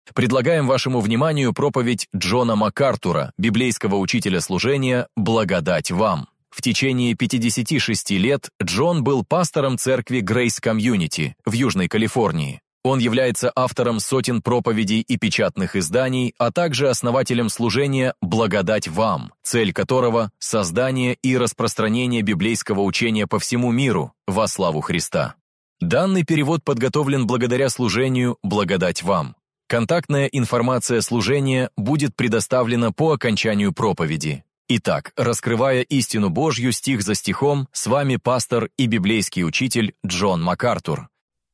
Предлагаем вашему вниманию проповедь Джона МакАртура, библейского учителя служения «Благодать вам». В течение 56 лет Джон был пастором церкви Grace Community в Южной Калифорнии. Он является автором сотен проповедей и печатных изданий, а также основателем служения «Благодать вам», цель которого – создание и распространение библейского учения по всему миру во славу Христа. Данный перевод подготовлен благодаря служению «Благодать вам». Контактная информация служения будет предоставлена по окончанию проповеди. Итак, раскрывая истину Божью стих за стихом, с вами пастор и библейский учитель Джон МакАртур.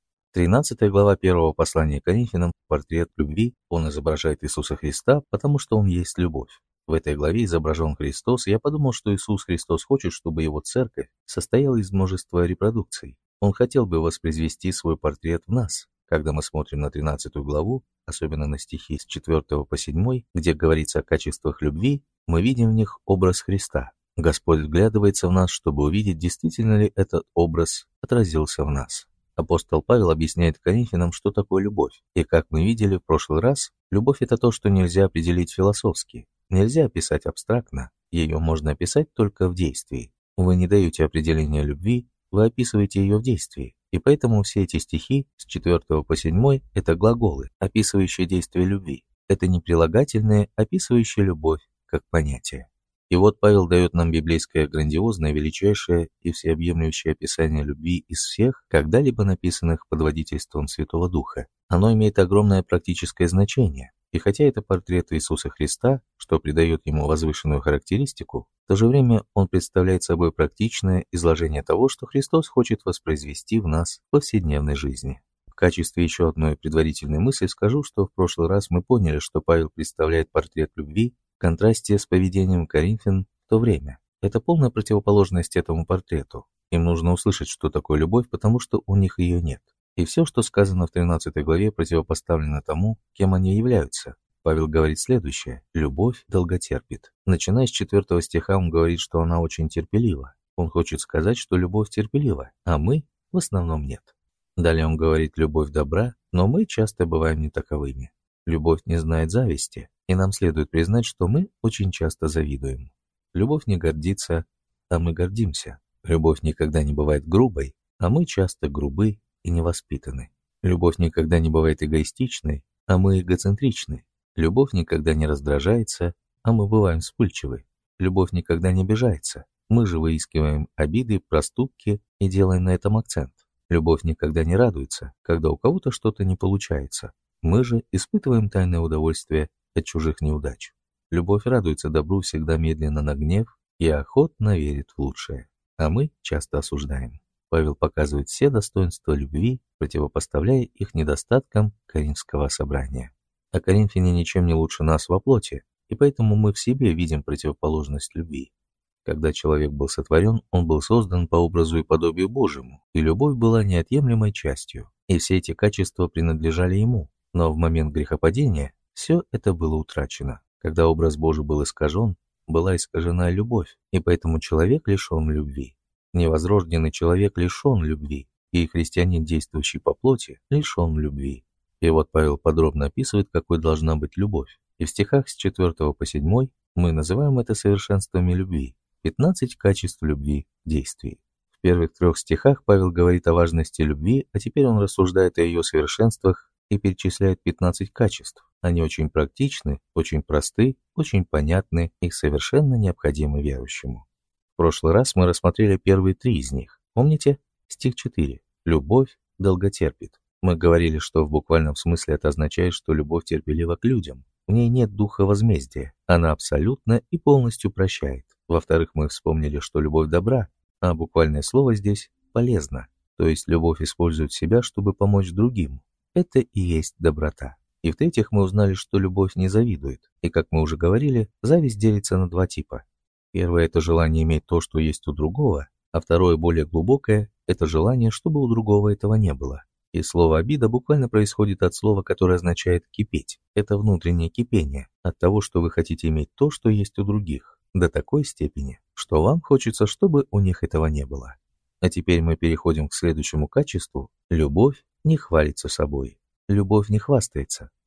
13 глава 1 послания к Коринфянам, портрет любви, он изображает Иисуса Христа, потому что Он есть любовь. В этой главе изображен Христос, и я подумал, что Иисус Христос хочет, чтобы Его церковь состояла из множества репродукций. Он хотел бы воспроизвести свой портрет в нас. Когда мы смотрим на 13 главу, особенно на стихи с 4 по 7, где говорится о качествах любви, мы видим в них образ Христа. Господь вглядывается в нас, чтобы увидеть, действительно ли этот образ отразился в нас. Апостол Павел объясняет Коринфянам, что такое любовь. И как мы видели в прошлый раз, любовь – это то, что нельзя определить философски. Нельзя описать абстрактно, ее можно описать только в действии. Вы не даете определения любви, вы описываете ее в действии. И поэтому все эти стихи с 4 по 7 – это глаголы, описывающие действие любви. Это не прилагательные, описывающие любовь как понятие. И вот Павел дает нам библейское грандиозное, величайшее и всеобъемлющее описание любви из всех, когда-либо написанных под водительством Святого Духа. Оно имеет огромное практическое значение. И хотя это портрет Иисуса Христа, что придает ему возвышенную характеристику, в то же время он представляет собой практичное изложение того, что Христос хочет воспроизвести в нас в повседневной жизни. В качестве еще одной предварительной мысли скажу, что в прошлый раз мы поняли, что Павел представляет портрет любви в контрасте с поведением коринфян в то время. Это полная противоположность этому портрету. Им нужно услышать, что такое любовь, потому что у них ее нет. И все, что сказано в 13 главе, противопоставлено тому, кем они являются. Павел говорит следующее: «Любовь долготерпит». Начиная с 4 стиха он говорит, что она очень терпелива. Он хочет сказать, что любовь терпелива, а мы в основном нет. Далее он говорит: «Любовь добра», но мы часто бываем не таковыми. Любовь не знает зависти, и нам следует признать, что мы очень часто завидуем. Любовь не гордится, а мы гордимся. Любовь никогда не бывает грубой, а мы часто грубы и невоспитаны. Любовь никогда не бывает эгоистичной, а мы эгоцентричны. Любовь никогда не раздражается, а мы бываем вспыльчивы. Любовь никогда не обижается. Мы же выискиваем обиды, проступки и делаем на этом акцент. Любовь никогда не радуется, когда у кого-то что-то не получается. Мы же испытываем тайное удовольствие от чужих неудач. Любовь радуется добру всегда медленно на гнев и охотно верит в лучшее, а мы часто осуждаем. Павел показывает все достоинства любви, противопоставляя их недостаткам Коринфского собрания. А коринфяне ничем не лучше нас во плоти, и поэтому мы в себе видим противоположность любви. Когда человек был сотворен, он был создан по образу и подобию Божьему, и любовь была неотъемлемой частью, и все эти качества принадлежали ему. Но в момент грехопадения все это было утрачено. Когда образ Божий был искажен, была искажена любовь, и поэтому человек лишен любви. Невозрожденный человек лишен любви, и христианин, действующий по плоти, лишен любви. И вот Павел подробно описывает, какой должна быть любовь. И в стихах с 4 по 7 мы называем это совершенствами любви. 15 качеств любви в действии. В первых 3 стихах Павел говорит о важности любви, а теперь он рассуждает о ее совершенствах и перечисляет 15 качеств. Они очень практичны, очень просты, очень понятны и совершенно необходимы верующему. В прошлый раз мы рассмотрели первые 3 из них. Помните? Стих 4. «Любовь долготерпит». Мы говорили, что в буквальном смысле это означает, что любовь терпелива к людям. В ней нет духа возмездия. Она абсолютно и полностью прощает. Во-вторых, мы вспомнили, что любовь добра, а буквальное слово здесь «полезна». То есть любовь использует себя, чтобы помочь другим. Это и есть доброта. И в-третьих, мы узнали, что любовь не завидует. И, как мы уже говорили, зависть делится на 2 типа. Первое – это желание иметь то, что есть у другого, а второе, более глубокое – это желание, чтобы у другого этого не было. И слово «обида» буквально происходит от слова, которое означает «кипеть». Это внутреннее кипение от того, что вы хотите иметь то, что есть у других, до такой степени, что вам хочется, чтобы у них этого не было. А теперь мы переходим к следующему качеству. Любовь не хвалится собой. Любовь не хвастается.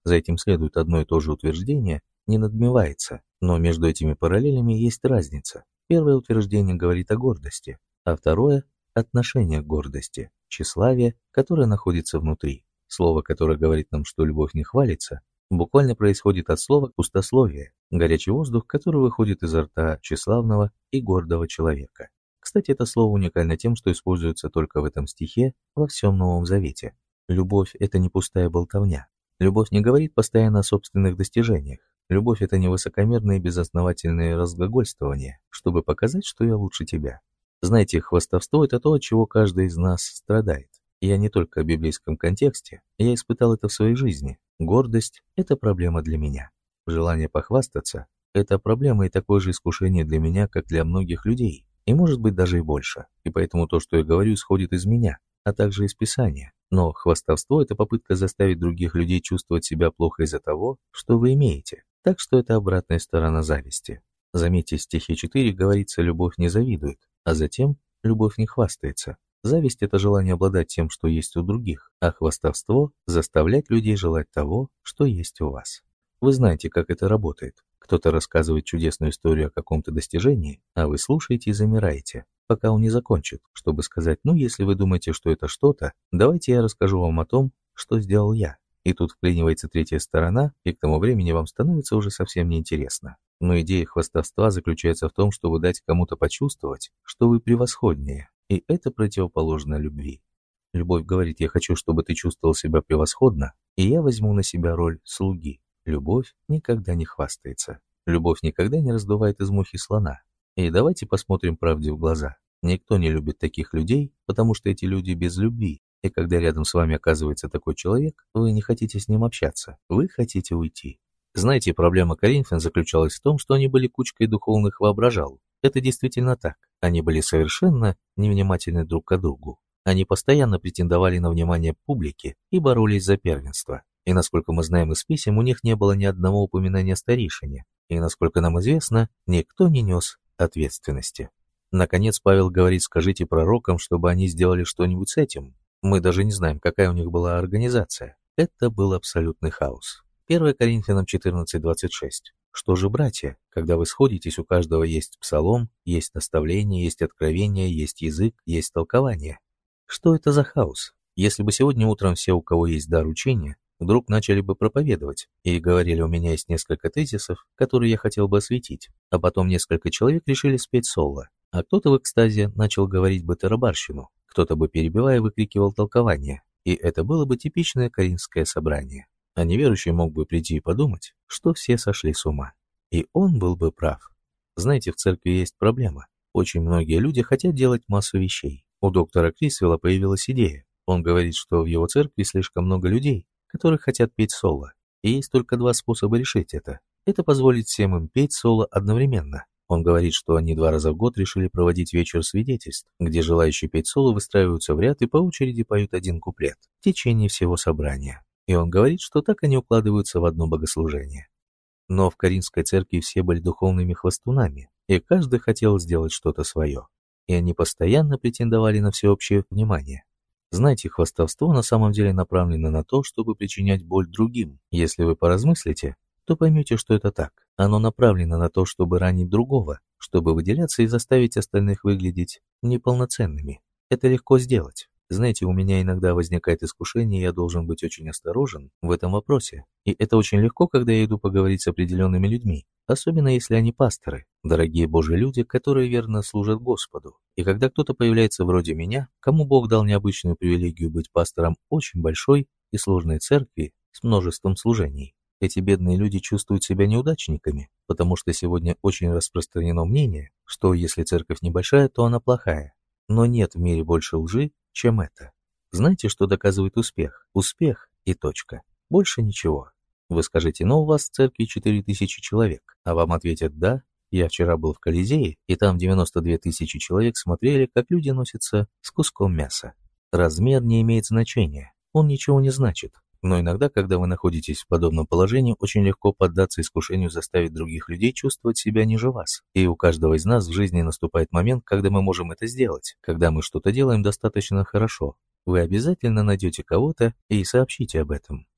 за этим следует одно и то же утверждение, не надмевается, но между этими параллелями есть разница. Первое утверждение говорит о гордости, а второе – отношение к гордости, тщеславие, которое находится внутри. Слово, которое говорит нам, что любовь не хвалится, буквально происходит от слова пустословие, горячий воздух, который выходит изо рта тщеславного и гордого человека. Кстати, это слово уникально тем, что используется только в этом стихе во всем Новом Завете. Любовь – это не пустая болтовня. Любовь не говорит постоянно о собственных достижениях. Любовь – это не высокомерные безосновательные разглагольствования, чтобы показать, что я лучше тебя. Знаете, хвастовство – это то, от чего каждый из нас страдает. Я не только в библейском контексте, я испытал это в своей жизни. Гордость – это проблема для меня. Желание похвастаться – это проблема и такое же искушение для меня, как для многих людей, и может быть даже и больше. И поэтому то, что я говорю, исходит из меня, а также из Писания. Но хвастовство – это попытка заставить других людей чувствовать себя плохо из-за того, что вы имеете. Так что это обратная сторона зависти. Заметьте, в стихе 4 говорится «любовь не завидует», а затем «любовь не хвастается». Зависть – это желание обладать тем, что есть у других, а хвастовство – заставлять людей желать того, что есть у вас. Вы знаете, как это работает. Кто-то рассказывает чудесную историю о каком-то достижении, а вы слушаете и замираете, пока он не закончит, чтобы сказать: ну, если вы думаете, что это что-то, давайте я расскажу вам о том, что сделал я. И тут вклинивается третья сторона, и к тому времени вам становится уже совсем неинтересно. Но идея хвастовства заключается в том, чтобы дать кому-то почувствовать, что вы превосходнее, и это противоположно любви. Любовь говорит: я хочу, чтобы ты чувствовал себя превосходно, и я возьму на себя роль слуги. Любовь никогда не хвастается. Любовь никогда не раздувает из мухи слона. И давайте посмотрим правде в глаза. Никто не любит таких людей, потому что эти люди без любви. И когда рядом с вами оказывается такой человек, вы не хотите с ним общаться, вы хотите уйти. Знаете, проблема коринфян заключалась в том, что они были кучкой духовных воображал. Это действительно так. Они были совершенно невнимательны друг к другу. Они постоянно претендовали на внимание публики и боролись за первенство. И насколько мы знаем из писем, у них не было ни одного упоминания о старейшине. И насколько нам известно, никто не нес ответственности. Наконец Павел говорит: скажите пророкам, чтобы они сделали что-нибудь с этим. Мы даже не знаем, какая у них была организация. Это был абсолютный хаос. 1 Коринфянам 14:26. Что же, братья, когда вы сходитесь, у каждого есть псалом, есть наставление, есть откровение, есть язык, есть толкование. Что это за хаос? Если бы сегодня утром все, у кого есть дар учения, вдруг начали бы проповедовать и говорили: у меня есть несколько тезисов, которые я хотел бы осветить, а потом несколько человек решили спеть соло, а кто-то в экстазе начал говорить бы тарабарщину, кто-то бы, перебивая, выкрикивал толкование, и это было бы типичное коринфское собрание. А неверующий мог бы прийти и подумать, что все сошли с ума. И он был бы прав. Знаете, в церкви есть проблема. Очень многие люди хотят делать массу вещей. У доктора Крисвелла появилась идея. Он говорит, что в его церкви слишком много людей, которые хотят петь соло. И есть только два способа решить это. Это позволить всем им петь соло одновременно. Он говорит, что они 2 раза в год решили проводить вечер свидетельств, где желающие петь соло выстраиваются в ряд и по очереди поют один куплет в течение всего собрания. И он говорит, что так они укладываются в одно богослужение. Но в Коринфской церкви все были духовными хвастунами, и каждый хотел сделать что-то свое. И они постоянно претендовали на всеобщее внимание. Знаете, хвастовство на самом деле направлено на то, чтобы причинять боль другим. Если вы поразмыслите, то поймете, что это так. Оно направлено на то, чтобы ранить другого, чтобы выделяться и заставить остальных выглядеть неполноценными. Это легко сделать. Знаете, у меня иногда возникает искушение, и я должен быть очень осторожен в этом вопросе. И это очень легко, когда я иду поговорить с определенными людьми, особенно если они пасторы, дорогие Божьи люди, которые верно служат Господу. И когда кто-то появляется вроде меня, кому Бог дал необычную привилегию быть пастором очень большой и сложной церкви с множеством служений, эти бедные люди чувствуют себя неудачниками, потому что сегодня очень распространено мнение, что если церковь небольшая, то она плохая. Но нет в мире больше лжи, чем это. Знаете, что доказывает успех? Успех и точка. Больше ничего. Вы скажете: но у вас в церкви 4000 человек, а вам ответят: да, я вчера был в Колизее, и там 92 тысячи человек смотрели, как люди носятся с куском мяса. Размер не имеет значения, он ничего не значит. Но иногда, когда вы находитесь в подобном положении, очень легко поддаться искушению заставить других людей чувствовать себя ниже вас. И у каждого из нас в жизни наступает момент, когда мы можем это сделать, когда мы что-то делаем достаточно хорошо. Вы обязательно найдете кого-то и сообщите об этом.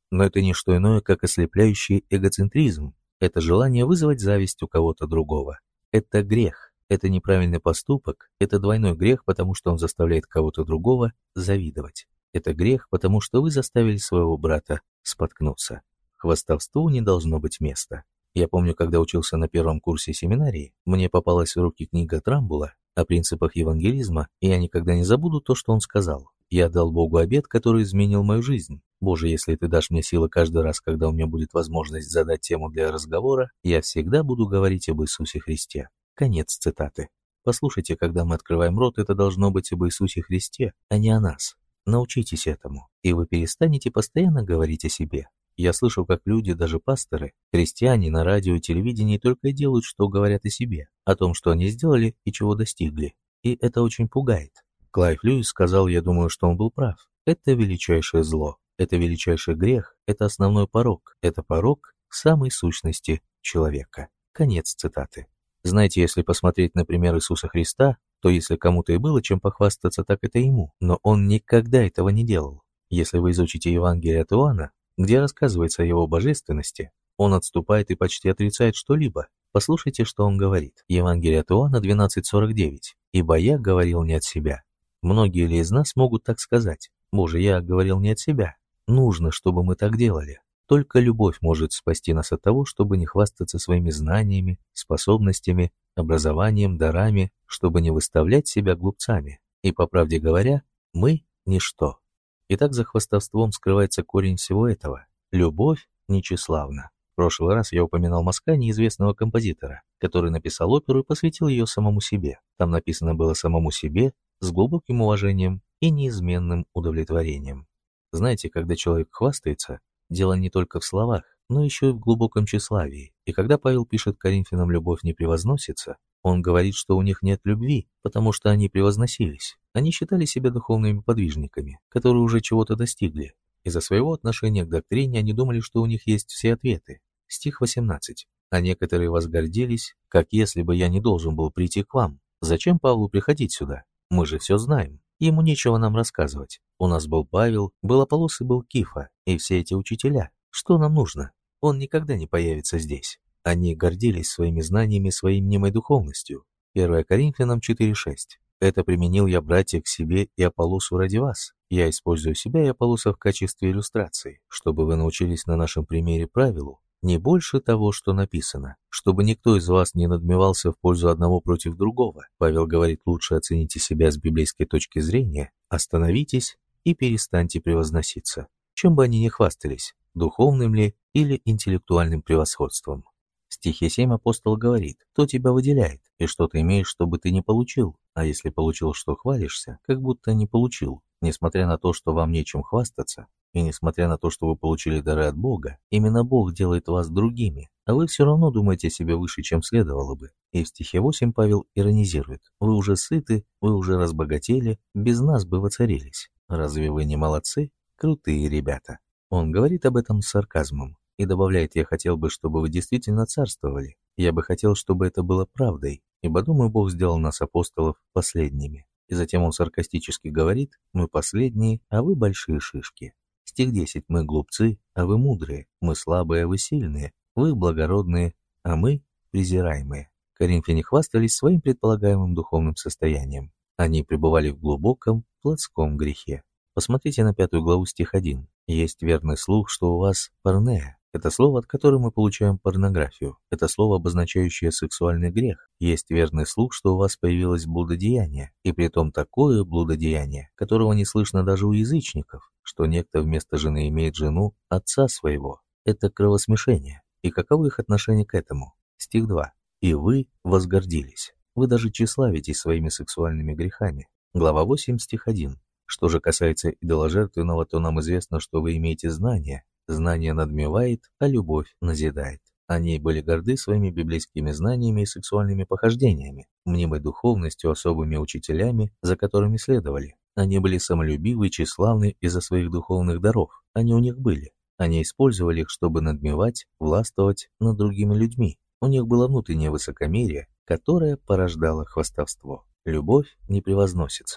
Но это не что иное, как ослепляющий эгоцентризм. Это желание вызвать зависть у кого-то другого. Это грех. Это неправильный поступок. Это двойной грех, потому что он заставляет кого-то другого завидовать. Это грех, потому что вы заставили своего брата споткнуться. Хвастовству не должно быть места. Я помню, когда учился на первом курсе семинарии, мне попалась в руки книга Трамбула о принципах евангелизма, и я никогда не забуду то, что он сказал. «Я дал Богу обет, который изменил мою жизнь. Боже, если ты дашь мне силы каждый раз, когда у меня будет возможность задать тему для разговора, я всегда буду говорить об Иисусе Христе». Конец цитаты. Послушайте, когда мы открываем рот, это должно быть об Иисусе Христе, а не о нас. Научитесь этому, и вы перестанете постоянно говорить о себе. Я слышу, как люди, даже пасторы, христиане на радио и телевидении только и делают, что говорят о себе, о том, что они сделали и чего достигли. И это очень пугает. Клайв Льюис сказал, я думаю, что он был прав. Это величайшее зло, это величайший грех, это основной порок, это порок самой сущности человека. Конец цитаты. Знаете, если посмотреть на пример Иисуса Христа, то если кому-то и было чем похвастаться, так это ему. Но он никогда этого не делал. Если вы изучите Евангелие от Иоанна, где рассказывается о его божественности, он отступает и почти отрицает что-либо. Послушайте, что он говорит. Евангелие от Иоанна 12:49. «Ибо я говорил не от себя». Многие ли из нас могут так сказать? Боже, я говорил не от себя. Нужно, чтобы мы так делали. Только любовь может спасти нас от того, чтобы не хвастаться своими знаниями, способностями, образованием, дарами, чтобы не выставлять себя глупцами. И, по правде говоря, мы – ничто. Итак, за хвастовством скрывается корень всего этого. Любовь нечеславна. В прошлый раз я упоминал Маскани, известного композитора, который написал оперу и посвятил ее самому себе. Там написано было «самому себе», с глубоким уважением и неизменным удовлетворением. Знаете, когда человек хвастается, дело не только в словах, но еще и в глубоком тщеславии. И когда Павел пишет Коринфянам «любовь не превозносится», он говорит, что у них нет любви, потому что они превозносились. Они считали себя духовными подвижниками, которые уже чего-то достигли. Из-за своего отношения к доктрине они думали, что у них есть все ответы. Стих 18. «А некоторые возгордились, как если бы я не должен был прийти к вам. Зачем Павлу приходить сюда? Мы же все знаем. Ему нечего нам рассказывать. У нас был Павел, был Аполлос и был Кифа, и все эти учителя. Что нам нужно? Он никогда не появится здесь». Они гордились своими знаниями, своей мнимой духовностью. 1 Коринфянам 4:6. «Это применил я, братья, к себе и Аполлосу ради вас. Я использую себя и Аполлоса в качестве иллюстрации, чтобы вы научились на нашем примере правилу, не больше того, что написано, чтобы никто из вас не надмевался в пользу одного против другого». Павел говорит, лучше оцените себя с библейской точки зрения, остановитесь и перестаньте превозноситься, чем бы они ни хвастались, духовным ли или интеллектуальным превосходством. В стихе 7 апостол говорит, кто тебя выделяет, и что ты имеешь, чтобы ты не получил, а если получил, что хвалишься, как будто не получил. Несмотря на то, что вам нечем хвастаться, и несмотря на то, что вы получили дары от Бога, именно Бог делает вас другими, а вы все равно думаете о себе выше, чем следовало бы. И в стихе 8 Павел иронизирует, вы уже сыты, вы уже разбогатели, без нас бы воцарились. Разве вы не молодцы? Крутые ребята. Он говорит об этом с сарказмом. И добавляет, я хотел бы, чтобы вы действительно царствовали. Я бы хотел, чтобы это было правдой, ибо, думаю, Бог сделал нас, апостолов, последними. И затем он саркастически говорит, мы последние, а вы большие шишки. Стих 10, мы глупцы, а вы мудрые, мы слабые, а вы сильные, вы благородные, а мы презираемые. Коринфяне хвастались своим предполагаемым духовным состоянием. Они пребывали в глубоком, плотском грехе. Посмотрите на 5 главу, стих 1. Есть верный слух, что у вас порнея. Это слово, от которого мы получаем порнографию. Это слово, обозначающее сексуальный грех. Есть верный слух, что у вас появилось блудодеяние, и притом такое блудодеяние, которого не слышно даже у язычников, что некто вместо жены имеет жену отца своего. Это кровосмешение. И каково их отношение к этому? Стих 2. «И вы возгордились». Вы даже тщеславитесь своими сексуальными грехами. Глава 8, стих 1. Что же касается идоложертвенного, то нам известно, что вы имеете знания. Знание надмевает, а любовь назидает. Они были горды своими библейскими знаниями и сексуальными похождениями, мнимой духовностью, особыми учителями, за которыми следовали. Они были самолюбивы и тщеславны из-за своих духовных даров. Они у них были. Они использовали их, чтобы надмевать, властвовать над другими людьми. У них было внутреннее высокомерие, которое порождало хвастовство. Любовь не превозносится.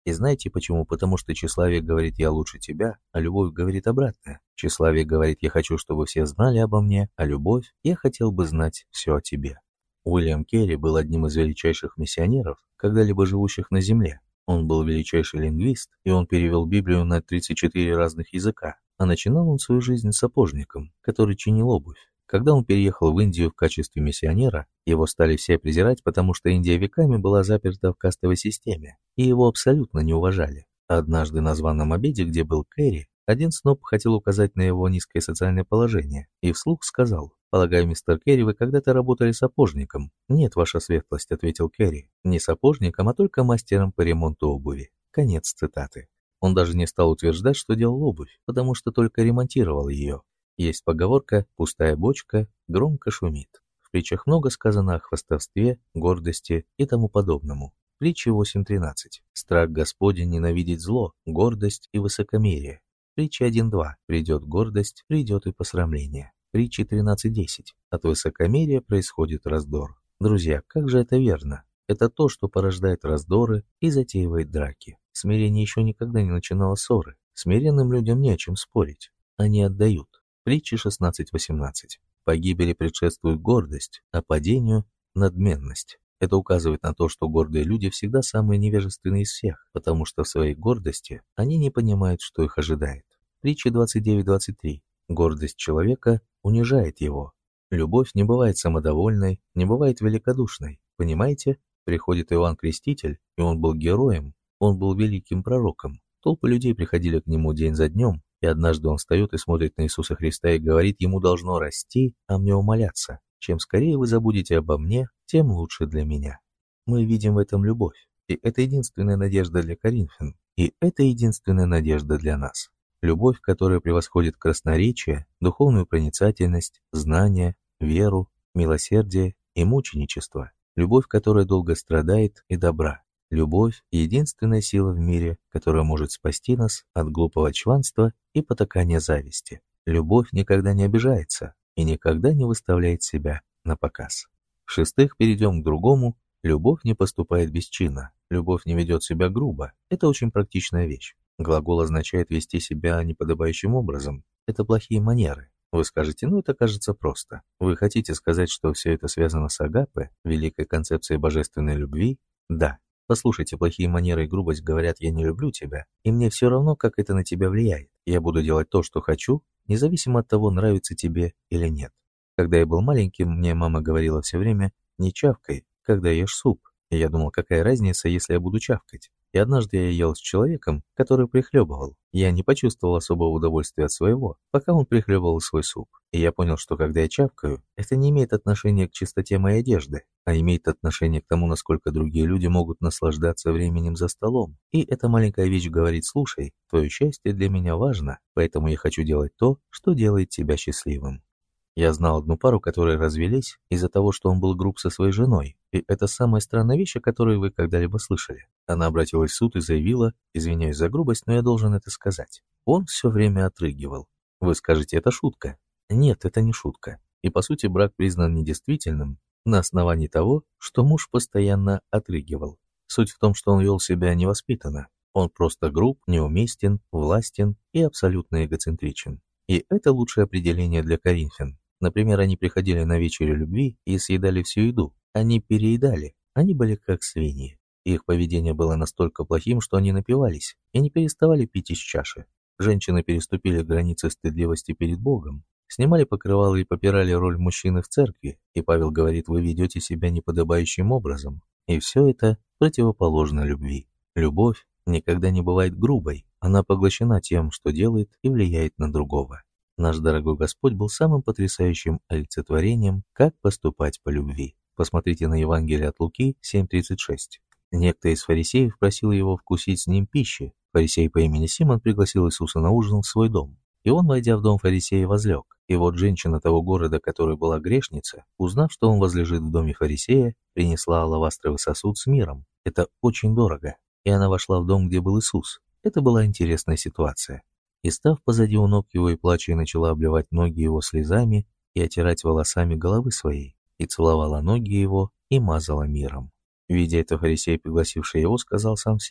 И знаете почему? Потому что тщеславие говорит «я лучше тебя», а любовь говорит обратное. Тщеславие говорит «я хочу, чтобы все знали обо мне», а любовь «я хотел бы знать все о тебе». Уильям Керри был одним из величайших миссионеров, когда-либо живущих на земле. Он был величайший лингвист, и он перевел Библию на 34 разных языка. А начинал он свою жизнь сапожником, который чинил обувь. Когда он переехал в Индию в качестве миссионера, его стали все презирать, потому что Индия веками была заперта в кастовой системе, и его абсолютно не уважали. Однажды на званом обеде, где был Керри, один сноб хотел указать на его низкое социальное положение, и вслух сказал: «Полагаю, мистер Керри, вы когда-то работали сапожником?» «Нет, ваша светлость», — ответил Керри, — «не сапожником, а только мастером по ремонту обуви». Конец цитаты. Он даже не стал утверждать, что делал обувь, потому что только ремонтировал ее. Есть поговорка «пустая бочка громко шумит». В притчах много сказано о хвастовстве, гордости и тому подобному. Притча 8.13. Страх Господень ненавидеть зло, гордость и высокомерие. Притча 1.2. Придет гордость, придет и посрамление. Притча 13.10. От высокомерия происходит раздор. Друзья, как же это верно? Это то, что порождает раздоры и затеивает драки. Смирение еще никогда не начинало ссоры. Смиренным людям не о чем спорить. Они отдают. Притча 16.18. Погибели предшествует гордость, а падению – надменность. Это указывает на то, что гордые люди всегда самые невежественные из всех, потому что в своей гордости они не понимают, что их ожидает. Притча 29.23. Гордость человека унижает его. Любовь не бывает самодовольной, не бывает великодушной. Понимаете? Приходит Иоанн Креститель, и он был героем, он был великим пророком. Толпы людей приходили к нему день за днем, и однажды он встает и смотрит на Иисуса Христа и говорит: «Ему должно расти, а мне умоляться. Чем скорее вы забудете обо мне, тем лучше для меня». Мы видим в этом любовь, и это единственная надежда для Коринфян, и это единственная надежда для нас. Любовь, которая превосходит красноречие, духовную проницательность, знание, веру, милосердие и мученичество. Любовь, которая долго страдает и добра. Любовь — единственная сила в мире, которая может спасти нас от глупого чванства и потакания зависти. Любовь никогда не обижается и никогда не выставляет себя на показ. В-шестых, перейдем к другому. Любовь не поступает бесчинно. Любовь не ведет себя грубо. Это очень практичная вещь. Глагол означает вести себя неподобающим образом. Это плохие манеры. Вы скажете: ну это кажется просто. Вы хотите сказать, что все это связано с агапе, великой концепцией божественной любви? Да. Послушайте, плохие манеры и грубость говорят: я не люблю тебя, и мне все равно, как это на тебя влияет. Я буду делать то, что хочу, независимо от того, нравится тебе или нет. Когда я был маленьким, мне мама говорила все время: не чавкай, когда ешь суп. И я думал, какая разница, если я буду чавкать. И однажды я ел с человеком, который прихлебывал. Я не почувствовал особого удовольствия от своего, пока он прихлебывал свой суп. И я понял, что когда я чавкаю, это не имеет отношения к чистоте моей одежды, а имеет отношение к тому, насколько другие люди могут наслаждаться временем за столом. И эта маленькая вещь говорит: слушай, твое счастье для меня важно, поэтому я хочу делать то, что делает тебя счастливым. Я знал одну пару, которые развелись из-за того, что он был груб со своей женой, и это самая странная вещь, о которой вы когда-либо слышали. Она обратилась в суд и заявила: извиняюсь за грубость, но я должен это сказать. Он все время отрыгивал. Вы скажете: это шутка. Нет, это не шутка. И по сути брак признан недействительным на основании того, что муж постоянно отрыгивал. Суть в том, что он вел себя невоспитанно. Он просто груб, неуместен, властен и абсолютно эгоцентричен. И это лучшее определение для коринфян. Например, они приходили на вечерю любви и съедали всю еду. Они переедали. Они были как свиньи. Их поведение было настолько плохим, что они напивались и не переставали пить из чаши. Женщины переступили границы стыдливости перед Богом, снимали покрывало и попирали роль мужчины в церкви. И Павел говорит: вы ведете себя неподобающим образом. И все это противоположно любви. Любовь никогда не бывает грубой. Она поглощена тем, что делает и влияет на другого. Наш дорогой Господь был самым потрясающим олицетворением, как поступать по любви. Посмотрите на Евангелие от Луки 7.36. Некто из фарисеев просил его вкусить с ним пищи. Фарисей по имени Симон пригласил Иисуса на ужин в свой дом. И он, войдя в дом фарисея, возлег. И вот женщина того города, которая была грешница, узнав, что он возлежит в доме фарисея, принесла алавастровый сосуд с миром. Это очень дорого. И она вошла в дом, где был Иисус. Это была интересная ситуация. И став позади у ног его и плача, начала обливать ноги его слезами и отирать волосами головы своей, и целовала ноги его и мазала миром. Видя это, фарисей, пригласивший его, сказал сам себе: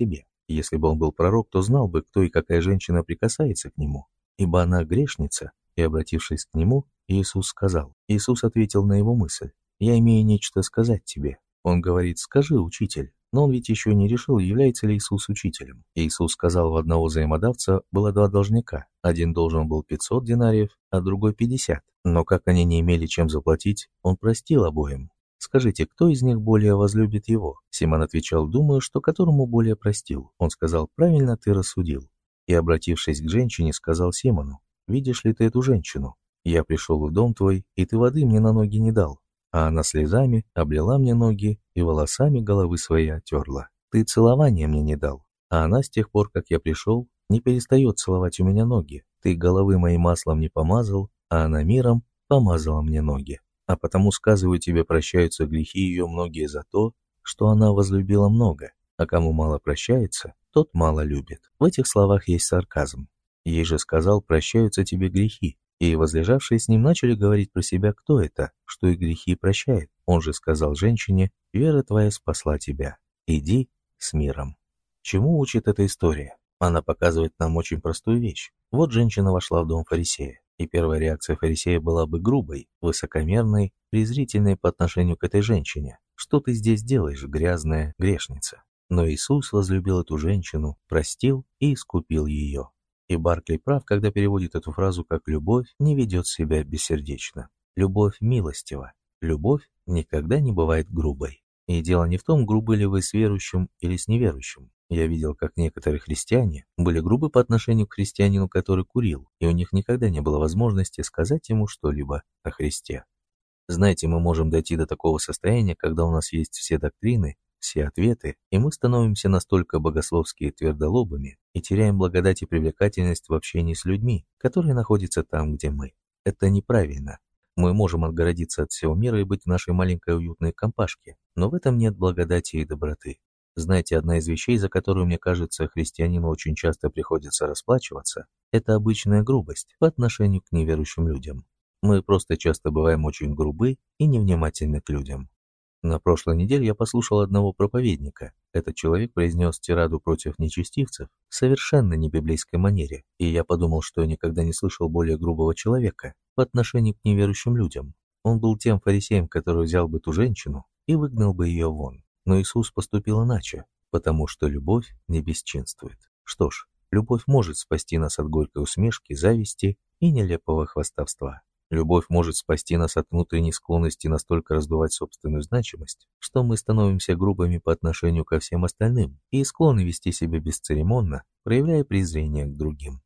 Если бы он был пророк, то знал бы, кто и какая женщина прикасается к нему, ибо она грешница». И, обратившись к нему, Иисус сказал. Иисус ответил на его мысль: «Я имею нечто сказать тебе». Он говорит: «Скажи, учитель». Но он ведь еще не решил, является ли Иисус учителем. Иисус сказал: у одного взаимодавца было 2 должника. Один должен был 500 динариев, а другой 50. Но как они не имели чем заплатить, он простил обоим. «Скажите, кто из них более возлюбит его?» Симон отвечал: «Думаю, что которому более простил». Он сказал: «Правильно ты рассудил». И, обратившись к женщине, сказал Симону: «Видишь ли ты эту женщину? Я пришел в дом твой, и ты воды мне на ноги не дал, а она слезами облила мне ноги и волосами головы своей оттерла. Ты целования мне не дал, а она с тех пор, как я пришел, не перестает целовать у меня ноги. Ты головы моей маслом не помазал, а она миром помазала мне ноги. А потому, сказываю тебе, прощаются грехи ее многие за то, что она возлюбила много, а кому мало прощается, тот мало любит». В этих словах есть сарказм. Ей же сказал: «Прощаются тебе грехи». И возлежавшие с ним начали говорить про себя, кто это, что и грехи прощает. Он же сказал женщине: «Вера твоя спасла тебя. Иди с миром». Чему учит эта история? Она показывает нам очень простую вещь. Вот женщина вошла в дом фарисея, и первая реакция фарисея была бы грубой, высокомерной, презрительной по отношению к этой женщине. «Что ты здесь делаешь, грязная грешница?» Но Иисус возлюбил эту женщину, простил и искупил ее. И Барклey прав, когда переводит эту фразу как «любовь не ведет себя бессердечно». Любовь милостива. Любовь никогда не бывает грубой. И дело не в том, грубы ли вы с верующим или с неверующим. Я видел, как некоторые христиане были грубы по отношению к христианину, который курил, и у них никогда не было возможности сказать ему что-либо о Христе. Знаете, мы можем дойти до такого состояния, когда у нас есть все доктрины, все ответы, и мы становимся настолько богословски твердолобыми и теряем благодать и привлекательность в общении с людьми, которые находятся там, где мы. Это неправильно. Мы можем отгородиться от всего мира и быть в нашей маленькой уютной компашке, но в этом нет благодати и доброты. Знаете, одна из вещей, за которую, мне кажется, христианину очень часто приходится расплачиваться, это обычная грубость по отношению к неверующим людям. Мы просто часто бываем очень грубы и невнимательны к людям. На прошлой неделе я послушал одного проповедника. Этот человек произнес тираду против нечестивцев в совершенно не библейской манере, и я подумал, что я никогда не слышал более грубого человека по отношению к неверующим людям. Он был тем фарисеем, который взял бы ту женщину и выгнал бы ее вон. Но Иисус поступил иначе, потому что любовь не бесчинствует. Что ж, любовь может спасти нас от горькой усмешки, зависти и нелепого хвастовства. Любовь может спасти нас от внутренней склонности настолько раздувать собственную значимость, что мы становимся грубыми по отношению ко всем остальным и склонны вести себя бесцеремонно, проявляя презрение к другим.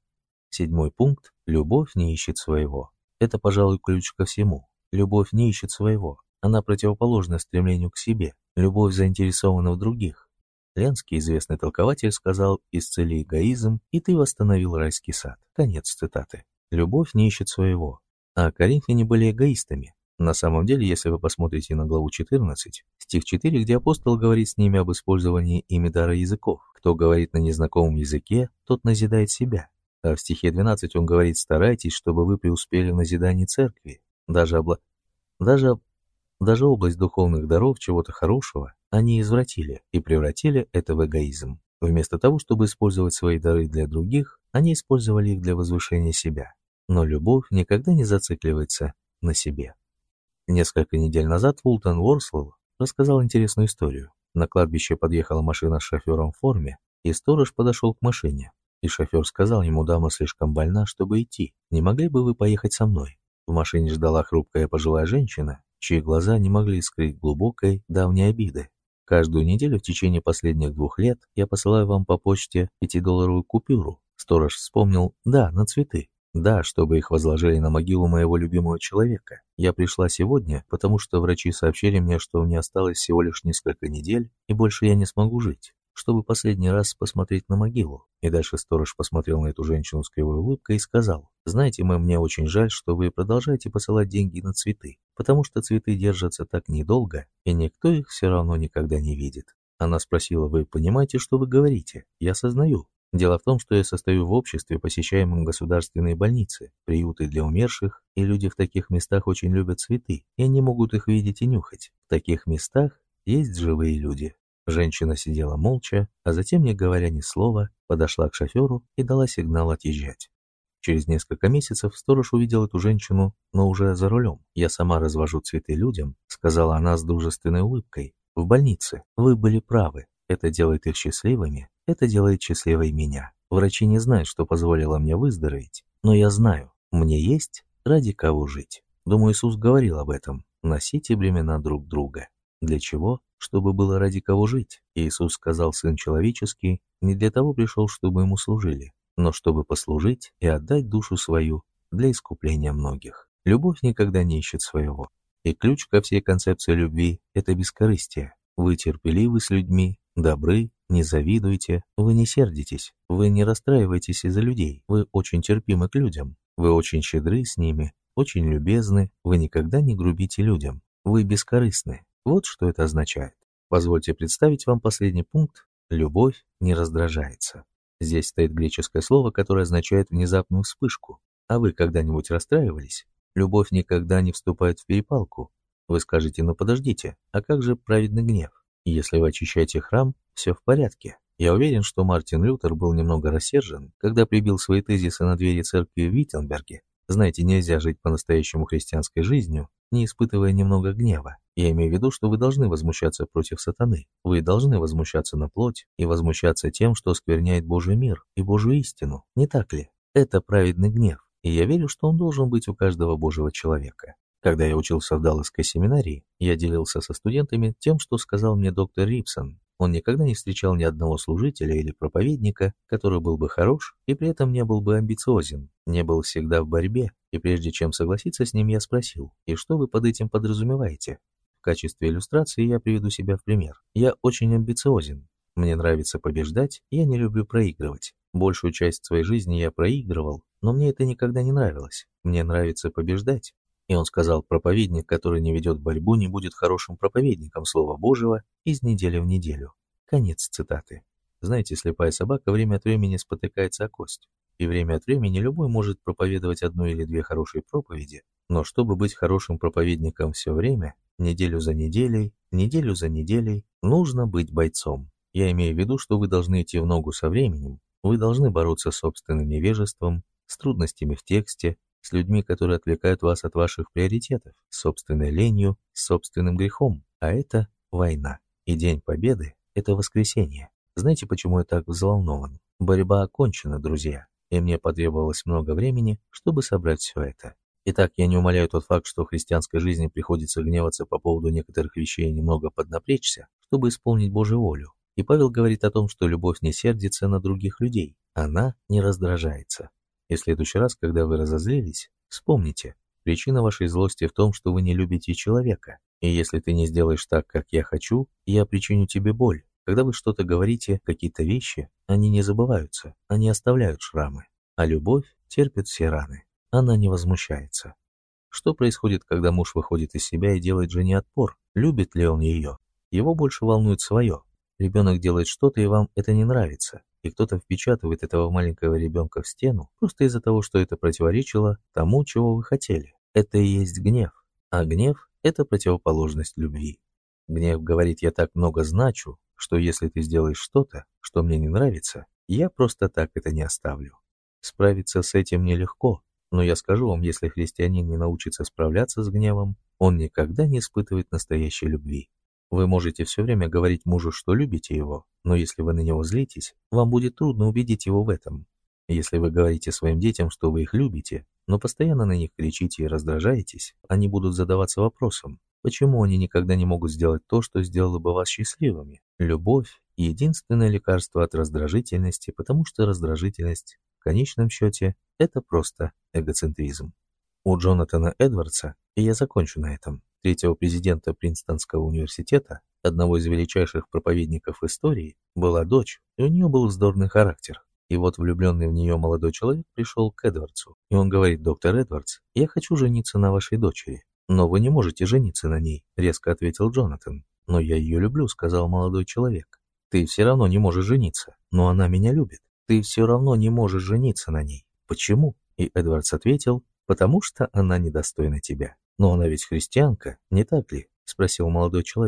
7 пункт. Любовь не ищет своего. Это, пожалуй, ключ ко всему. Любовь не ищет своего. Она противоположна стремлению к себе. Любовь заинтересована в других. Ленский, известный толкователь, сказал: «Исцели эгоизм, и ты восстановил райский сад». Конец цитаты. Любовь не ищет своего. А коринфяне были эгоистами. На самом деле, если вы посмотрите на главу 14, стих 4, где апостол говорит с ними об использовании ими дара языков. Кто говорит на незнакомом языке, тот назидает себя. А в стихе 12 он говорит: «Старайтесь, чтобы вы преуспели в назидании церкви». Даже область духовных даров, чего-то хорошего, они извратили и превратили это в эгоизм. Вместо того, чтобы использовать свои дары для других, они использовали их для возвышения себя. Но любовь никогда не зацикливается на себе. Несколько недель назад Фултон Уорслоу рассказал интересную историю. На кладбище подъехала машина с шофером в форме, и сторож подошел к машине. И шофер сказал ему: «Дама слишком больна, чтобы идти. Не могли бы вы поехать со мной?» В машине ждала хрупкая пожилая женщина, чьи глаза не могли скрыть глубокой давней обиды. «Каждую неделю в течение последних 2 лет я посылаю вам по почте 5-долларовую купюру». Сторож вспомнил: «Да, на цветы. Да, чтобы их возложили на могилу моего любимого человека. Я пришла сегодня, потому что врачи сообщили мне, что мне осталось всего лишь несколько недель, и больше я не смогу жить, чтобы последний раз посмотреть на могилу». И дальше сторож посмотрел на эту женщину с кривой улыбкой и сказал: «Знаете, мэм, мне очень жаль, что вы продолжаете посылать деньги на цветы, потому что цветы держатся так недолго, и никто их все равно никогда не видит». Она спросила: «Вы понимаете, что вы говорите?» «Я сознаю. Дело в том, что я состою в обществе, посещаемом государственные больницы, приюты для умерших, и люди в таких местах очень любят цветы, и они могут их видеть и нюхать. В таких местах есть живые люди». Женщина сидела молча, а затем, не говоря ни слова, подошла к шоферу и дала сигнал отъезжать. Через несколько месяцев сторож увидел эту женщину, но уже за рулем. «Я сама развожу цветы людям», — сказала она с дружественной улыбкой. «В больнице. Вы были правы. Это делает их счастливыми. Это делает счастливой меня. Врачи не знают, что позволило мне выздороветь. Но я знаю, мне есть ради кого жить». Думаю, Иисус говорил об этом. Носите бремена друг друга. Для чего? Чтобы было ради кого жить. И Иисус сказал, Сын Человеческий не для того пришел, чтобы ему служили, но чтобы послужить и отдать душу свою для искупления многих. Любовь никогда не ищет своего. И ключ ко всей концепции любви – это бескорыстие. Вы терпеливы с людьми, добры, не завидуйте, вы не сердитесь, вы не расстраиваетесь из-за людей, вы очень терпимы к людям, вы очень щедры с ними, очень любезны, вы никогда не грубите людям, вы бескорыстны. Вот что это означает. Позвольте представить вам последний пункт. Любовь не раздражается. Здесь стоит греческое слово, которое означает внезапную вспышку. А вы когда-нибудь расстраивались? Любовь никогда не вступает в перепалку. Вы скажете, ну подождите, а как же праведный гнев? Если вы очищаете храм, все в порядке. Я уверен, что Мартин Лютер был немного рассержен, когда прибил свои тезисы на двери церкви в Виттенберге. Знаете, нельзя жить по-настоящему христианской жизнью, не испытывая немного гнева. Я имею в виду, что вы должны возмущаться против сатаны. Вы должны возмущаться на плоть и возмущаться тем, что оскверняет Божий мир и Божью истину. Не так ли? Это праведный гнев. И я верю, что он должен быть у каждого Божьего человека. Когда я учился в Далласской семинарии, я делился со студентами тем, что сказал мне доктор Рипсон. Он никогда не встречал ни одного служителя или проповедника, который был бы хорош и при этом не был бы амбициозен, не был всегда в борьбе. И прежде чем согласиться с ним, я спросил, и что вы под этим подразумеваете? В качестве иллюстрации я приведу себя в пример. Я очень амбициозен. Мне нравится побеждать, я не люблю проигрывать. Большую часть своей жизни я проигрывал, но мне это никогда не нравилось. Мне нравится побеждать. И он сказал, проповедник, который не ведет борьбу, не будет хорошим проповедником Слова Божьего из недели в неделю. Конец цитаты. Знаете, слепая собака время от времени спотыкается о кость. И время от времени любой может проповедовать одну или две хорошие проповеди, но чтобы быть хорошим проповедником все время, неделю за неделей, нужно быть бойцом. Я имею в виду, что вы должны идти в ногу со временем, вы должны бороться с собственным невежеством, с трудностями в тексте, с людьми, которые отвлекают вас от ваших приоритетов, с собственной ленью, с собственным грехом. А это война. И День Победы – это воскресенье. Знаете, почему я так взволнован? Борьба окончена, друзья, и мне потребовалось много времени, чтобы собрать все это. Итак, я не умаляю тот факт, что в христианской жизни приходится гневаться по поводу некоторых вещей и немного поднапрячься, чтобы исполнить Божью волю. И Павел говорит о том, что любовь не сердится на других людей, она не раздражается. И в следующий раз, когда вы разозлились, вспомните, причина вашей злости в том, что вы не любите человека. И если ты не сделаешь так, как я хочу, я причиню тебе боль. Когда вы что-то говорите, какие-то вещи, они не забываются, они оставляют шрамы. А любовь терпит все раны, она не возмущается. Что происходит, когда муж выходит из себя и делает жене отпор? Любит ли он ее? Его больше волнует свое. Ребенок делает что-то, и вам это не нравится. И кто-то впечатывает этого маленького ребенка в стену просто из-за того, что это противоречило тому, чего вы хотели. Это и есть гнев. А гнев – это противоположность любви. Гнев говорит: я так много значу, что если ты сделаешь что-то, что мне не нравится, я просто так это не оставлю. Справиться с этим нелегко, но я скажу вам, если христианин не научится справляться с гневом, он никогда не испытывает настоящей любви. Вы можете все время говорить мужу, что любите его, но если вы на него злитесь, вам будет трудно убедить его в этом. Если вы говорите своим детям, что вы их любите, но постоянно на них кричите и раздражаетесь, они будут задаваться вопросом, почему они никогда не могут сделать то, что сделало бы вас счастливыми. Любовь – единственное лекарство от раздражительности, потому что раздражительность, в конечном счете, это просто эгоцентризм. У Джонатана Эдвардса, и я закончу на этом, третьего президента Принстонского университета, одного из величайших проповедников истории, была дочь, и у нее был вздорный характер. И вот влюбленный в нее молодой человек пришел к Эдвардсу, и он говорит: доктор Эдвардс, я хочу жениться на вашей дочери. Но вы не можете жениться на ней, резко ответил Джонатан. Но я ее люблю, сказал молодой человек. Ты все равно не можешь жениться, но она меня любит. Ты все равно не можешь жениться на ней. Почему? И Эдвардс ответил: потому что она недостойна тебя. Но она ведь христианка, не так ли? Спросил молодой человек.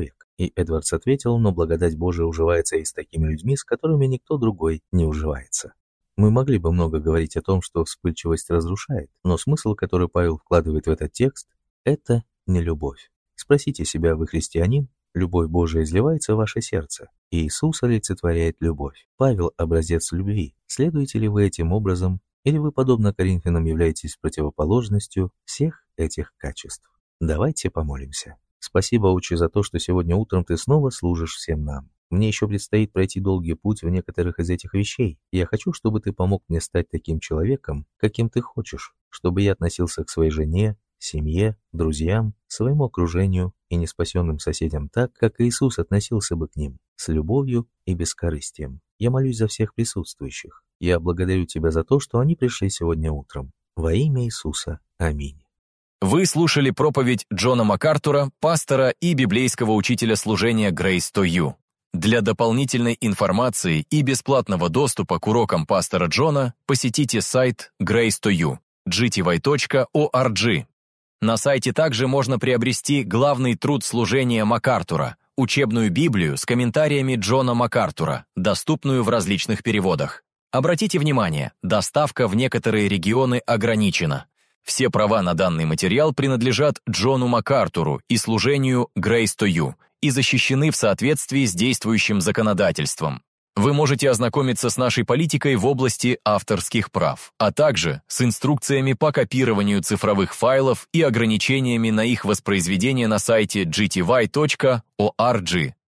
И Эдвардс ответил: но благодать Божия уживается и с такими людьми, с которыми никто другой не уживается. Мы могли бы много говорить о том, что вспыльчивость разрушает, но смысл, который Павел вкладывает в этот текст, это не любовь. Спросите себя: вы христианин? Любовь Божия изливается в ваше сердце. И Иисус олицетворяет любовь. Павел – образец любви. Следуете ли вы этим образом, или вы, подобно Коринфянам, являетесь противоположностью всех этих качеств? Давайте помолимся. Спасибо, Отче, за то, что сегодня утром ты снова служишь всем нам. Мне еще предстоит пройти долгий путь в некоторых из этих вещей. Я хочу, чтобы ты помог мне стать таким человеком, каким ты хочешь, чтобы я относился к своей жене, семье, друзьям, своему окружению и неспасенным соседям так, как Иисус относился бы к ним, с любовью и бескорыстием. Я молюсь за всех присутствующих. Я благодарю Тебя за то, что они пришли сегодня утром. Во имя Иисуса. Аминь. Вы слушали проповедь Джона МакАртура, пастора и библейского учителя служения Grace to You. Для дополнительной информации и бесплатного доступа к урокам пастора Джона посетите сайт Grace to You, gty.org. На сайте также можно приобрести главный труд служения МакАртура, учебную Библию с комментариями Джона МакАртура, доступную в различных переводах. Обратите внимание, доставка в некоторые регионы ограничена. Все права на данный материал принадлежат Джону МакАртуру и служению Grace to You и защищены в соответствии с действующим законодательством. Вы можете ознакомиться с нашей политикой в области авторских прав, а также с инструкциями по копированию цифровых файлов и ограничениями на их воспроизведение на сайте gty.org.